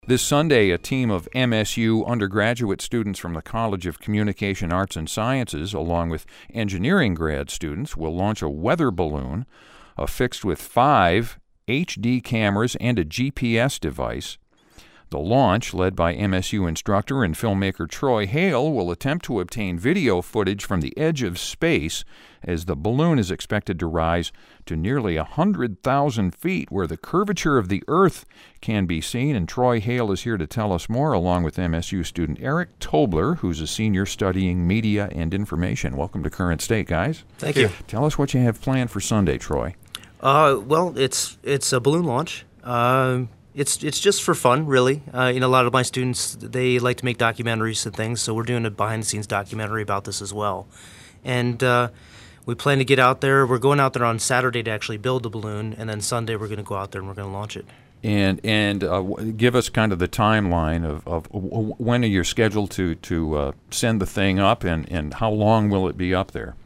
This Sunday, a team of MSU undergraduate students from the College of Communication Arts and Sciences, along with engineering grad students, will launch a weather balloon affixed with 5 HD cameras and a GPS device. The launch, led by MSU instructor and filmmaker Troy Hale, will attempt to obtain video footage from the edge of space as the balloon is expected to rise to nearly 100,000 feet, where the curvature of the Earth can be seen. And Troy Hale is here to tell us more, along with MSU student Eric Tobler, who's a senior studying media and information. Welcome to Current State, guys. Thank you. Tell us what you have planned for Sunday, Troy. Well, it's a balloon launch. It's just for fun, really. A lot of my students, they like to make documentaries and things, so we're doing a behind-the-scenes documentary about this as well. And we plan to get out there. We're going out there on Saturday to actually build the balloon, and then Sunday we're going to go out there and we're going to launch it. And give us kind of the timeline of when are you scheduled to send the thing up, and how long will it be up there?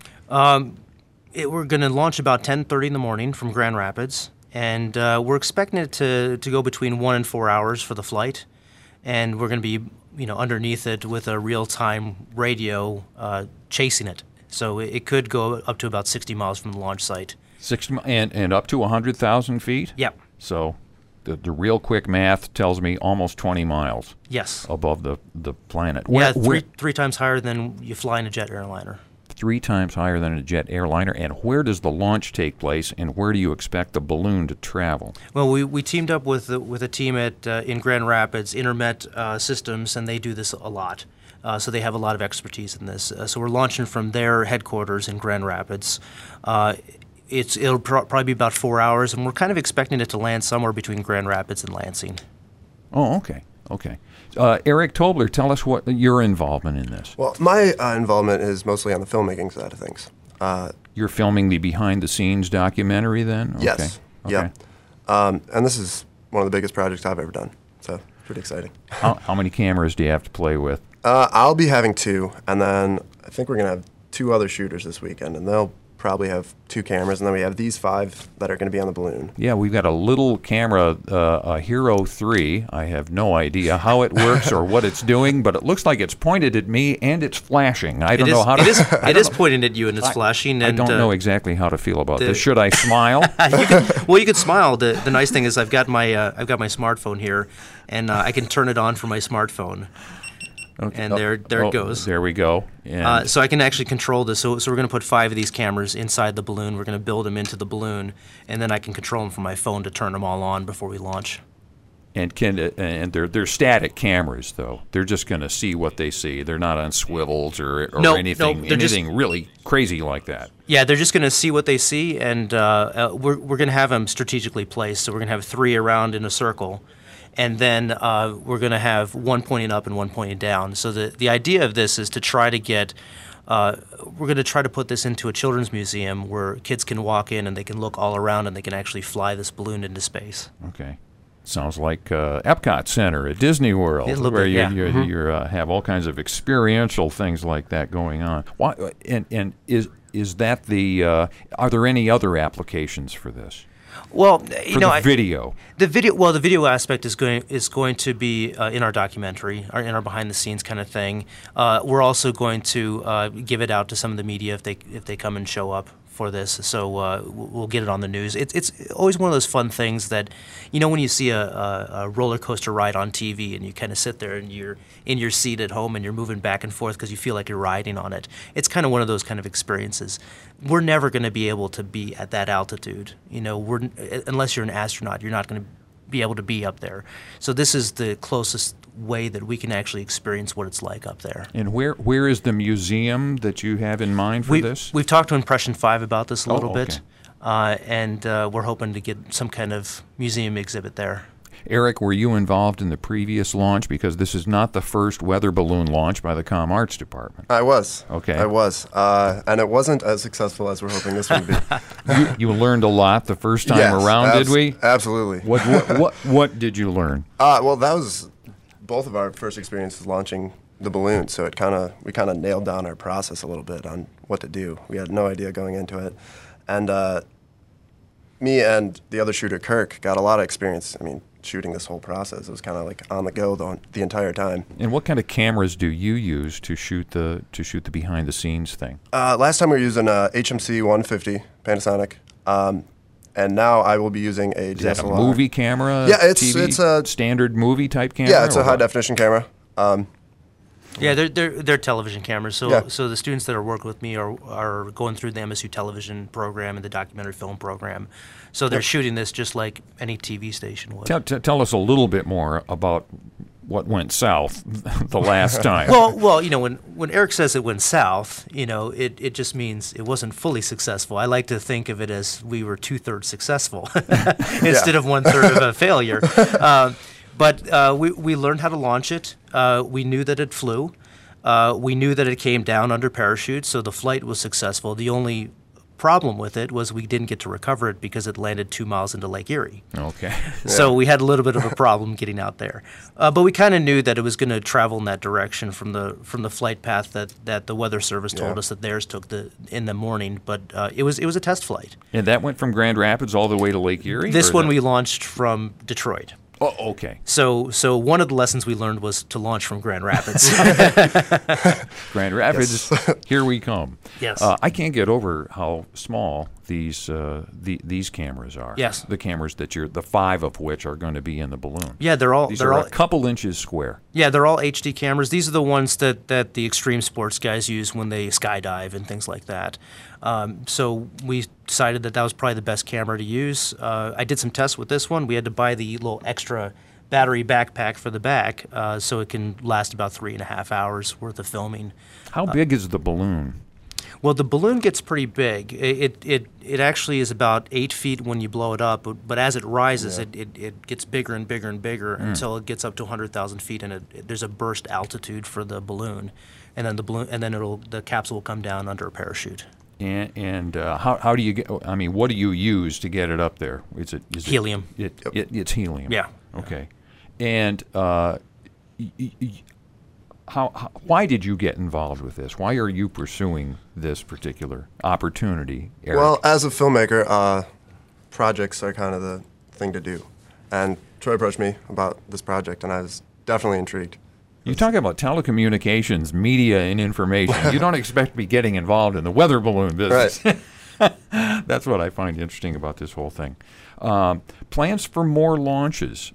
We're going to launch about 10:30 in the morning from Grand Rapids. And we're expecting it to go between 1 and 4 hours for the flight, and we're going to be, underneath it with a real-time radio chasing it. So it could go up to about 60 miles from the launch site. 60 and up to 100,000 feet. Yep. So the real quick math tells me almost 20 miles. Yes. Above the planet. Three times higher than you fly in a jet airliner. 3 times higher than a jet airliner. And where does the launch take place, and where do you expect the balloon to travel? Well, we teamed up with a team in Grand Rapids, Intermet Systems, and they do this a lot. So they have a lot of expertise in this. So we're launching from their headquarters in Grand Rapids. It'll probably be about 4 hours, and we're kind of expecting it to land somewhere between Grand Rapids and Lansing. Oh, okay. Eric Tobler, tell us what your involvement in this. Well, my involvement is mostly on the filmmaking side of things. You're filming the behind-the-scenes documentary then? Yes. Okay. Yeah. And this is one of the biggest projects I've ever done, so pretty exciting. How many cameras do you have to play with? I'll be having 2, and then I think we're going to have 2 other shooters this weekend, and they'll probably have 2 cameras, and then we have these 5 that are going to be on the balloon. Yeah, we've got a little camera, a Hero 3. I have no idea how it works or what it's doing, but it looks like it's pointed at me and it's flashing. I don't know how to... It is pointing at you and it's flashing. I don't know exactly how to feel about this. Should I smile? You could smile. The nice thing is I've got my smartphone here, and I can turn it on from my smartphone. Okay. And there it goes. There we go. So I can actually control this. So we're going to put 5 of these cameras inside the balloon. We're going to build them into the balloon, and then I can control them from my phone to turn them all on before we launch. And they're static cameras, though. They're just going to see what they see. They're not on swivels or anything really crazy like that. Yeah, they're just going to see what they see, and we're going to have them strategically placed. So we're going to have 3 around in a circle. And then we're going to have 1 pointing up and 1 pointing down. So the idea of this is to try to get we're going to try to put this into a children's museum where kids can walk in and they can look all around and they can actually fly this balloon into space. Okay. Sounds like Epcot Center at Disney World, where you have all kinds of experiential things like that going on. Why, and is that the are there any other applications for this? Well, video. The video aspect is going to be in our documentary, or in our behind the scenes kind of thing. We're also going to give it out to some of the media if they come and show up for this. So we'll get it on the news. It's always one of those fun things that, when you see a roller coaster ride on TV and you kind of sit there and you're in your seat at home and you're moving back and forth because you feel like you're riding on it. It's kind of one of those kind of experiences. We're never going to be able to be at that altitude. Unless you're an astronaut, you're not going to be able to be up there. So this is the closest way that we can actually experience what it's like up there. And where is the museum that you have in mind for this? We've talked to Impression 5 about this a little bit, and we're hoping to get some kind of museum exhibit there. Eric, were you involved in the previous launch? Because this is not the first weather balloon launch by the Comm Arts Department. I was. Okay. I was. And it wasn't as successful as we're hoping this would be. You learned a lot the first time around, did we? Absolutely. What did you learn? Well, that was both of our first experiences launching the balloon, so we kind of nailed down our process a little bit on what to do. We had no idea going into it. And me and the other shooter, Kirk, got a lot of experience. shooting this whole process. It was kind of like on the go the entire time. And what kind of cameras do you use to shoot the behind the scenes thing? Last time we were using a HMC 150 Panasonic, and now I will be using a DSLR. Is that a movie camera? Yeah, TV, it's a standard movie type camera. Yeah, it's a or high what? definition camera. Yeah, they're television cameras. So Yeah. so the students that are working with me are going through the MSU television program and the documentary film program. So they're shooting this just like any TV station would. Tell us a little bit more about what went south the last time. Well, you know, when Eric says it went south, you know, it just means it wasn't fully successful. I like to think of it as we were 2/3 successful instead of 1/3 of a failure. But we learned how to launch it. We knew that it flew. We knew that it came down under parachute, so the flight was successful. The only problem with it was we didn't get to recover it because it landed 2 miles into Lake Erie. Okay. So we had a little bit of a problem getting out there. But we kind of knew that it was going to travel in that direction from the flight path that the Weather Service told us that theirs took in the morning. But it was a test flight. And that went from Grand Rapids all the way to Lake Erie? This or one that- we launched from Detroit. Oh, okay. So one of the lessons we learned was to launch from Grand Rapids. Grand Rapids, here we come. Yes. I can't get over how small these cameras are. Yes. The cameras the 5 of which are going to be in the balloon. Yeah, they're all These are a couple inches square. Yeah, they're all HD cameras. These are the ones that the extreme sports guys use when they skydive and things like that. So we decided that was probably the best camera to use. I did some tests with this one. We had to buy the little extra battery backpack for the back, so it can last about 3.5 hours worth of filming. How big is the balloon? Well, the balloon gets pretty big. It actually is about 8 feet when you blow it up, but as it rises, it gets bigger and bigger and bigger until it gets up to 100,000 feet, and there's a burst altitude for the balloon, and then the capsule will come down under a parachute. And how do you get? I mean, what do you use to get it up there? Is it Helium. It's helium. Yeah. Okay. And why did you get involved with this? Why are you pursuing this particular opportunity, Eric? Well, as a filmmaker, projects are kind of the thing to do. And Troy approached me about this project, and I was definitely intrigued. You talk about telecommunications, media, and information. You don't expect to be getting involved in the weather balloon business. Right. That's what I find interesting about this whole thing. Plans for more launches.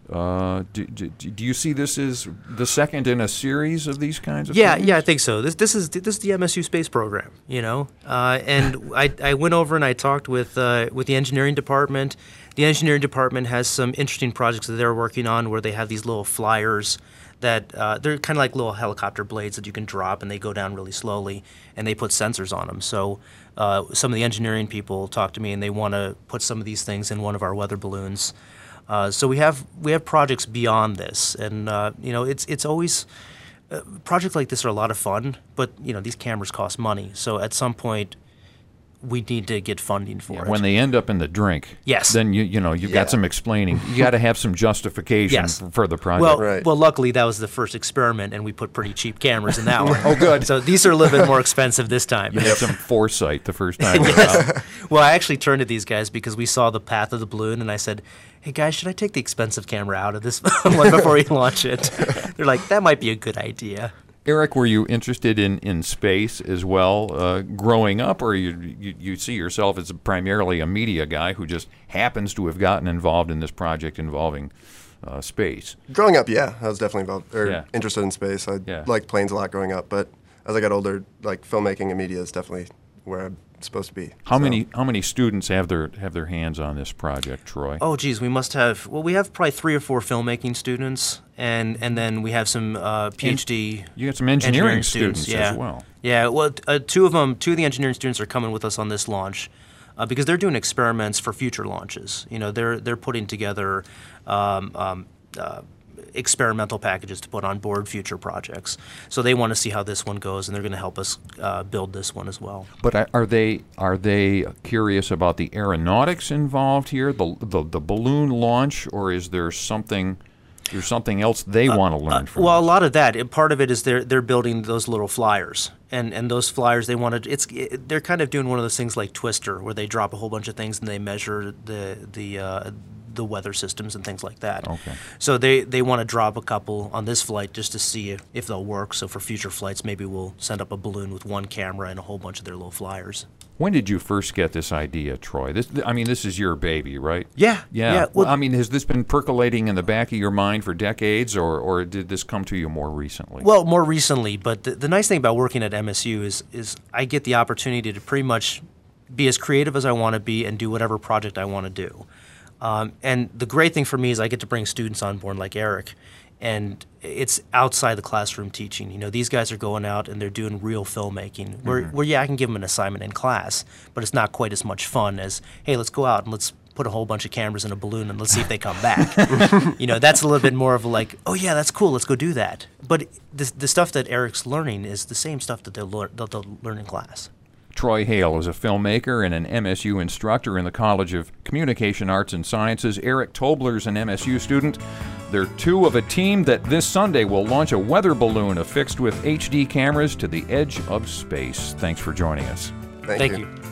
Do you see this as the second in a series of these kinds of things? Yeah, I think so. This is the MSU space program, you know. And I went over and I talked with the engineering department. The engineering department has some interesting projects that they're working on where they have these little flyers that they're kind of like little helicopter blades that you can drop and they go down really slowly, and they put sensors on them. So some of the engineering people talk to me and they want to put some of these things in one of our weather balloons. So we have projects beyond this, and you know, it's always projects like this are a lot of fun, but you know, these cameras cost money. So at some point, we need to get funding for it. When they end up in the drink, yes, then you've got some explaining. You got to have some justification for the project. Well, well, luckily that was the first experiment, and we put pretty cheap cameras in that one. Oh, good. So these are a little bit more expensive this time. You had some foresight the first time. Well, I actually turned to these guys because we saw the path of the balloon, and I said, "Hey guys, should I take the expensive camera out of this one before we launch it?" They're like, "That might be a good idea." Eric, were you interested in space as well growing up, or you see yourself as primarily a media guy who just happens to have gotten involved in this project involving space? Growing up, yeah, I was definitely interested in space. I liked planes a lot growing up, but as I got older, like filmmaking and media is definitely where I'm supposed to be. How many students have their hands on this project, Troy? Oh, geez, we have probably 3 or 4 filmmaking students, and then we have some PhD. You got some engineering students as well. Yeah, well, two of the engineering students are coming with us on this launch because they're doing experiments for future launches. You know, they're putting together experimental packages to put on board future projects. So they want to see how this one goes, and they're going to help us build this one as well. But are they curious about the aeronautics involved here, the balloon launch, or is there something else they want to learn from? Well, this? a lot of that. Part of it is they're building those little flyers, and those flyers they're kind of doing one of those things like Twister, where they drop a whole bunch of things and they measure the the weather systems and things like that. Okay. So they want to drop a couple on this flight just to see if they'll work. So for future flights, maybe we'll send up a balloon with one camera and a whole bunch of their low flyers. When did you first get this idea, Troy? This is your baby, right? Yeah. Yeah. Well, has this been percolating in the back of your mind for decades, or did this come to you more recently? Well, more recently, but the nice thing about working at MSU is I get the opportunity to pretty much be as creative as I want to be and do whatever project I want to do. And the great thing for me is I get to bring students on board like Eric, and it's outside the classroom teaching. These guys are going out and they're doing real filmmaking. Where yeah, I can give them an assignment in class, but it's not quite as much fun as, hey, let's go out and let's put a whole bunch of cameras in a balloon and let's see if they come back. That's a little bit more of like, oh yeah, that's cool, let's go do that. But the stuff that Eric's learning is the same stuff that they'll learn in class. Troy Hale is a filmmaker and an MSU instructor in the College of Communication Arts and Sciences. Eric Tobler's an MSU student. They're two of a team that this Sunday will launch a weather balloon affixed with HD cameras to the edge of space. Thanks for joining us. Thank you. you.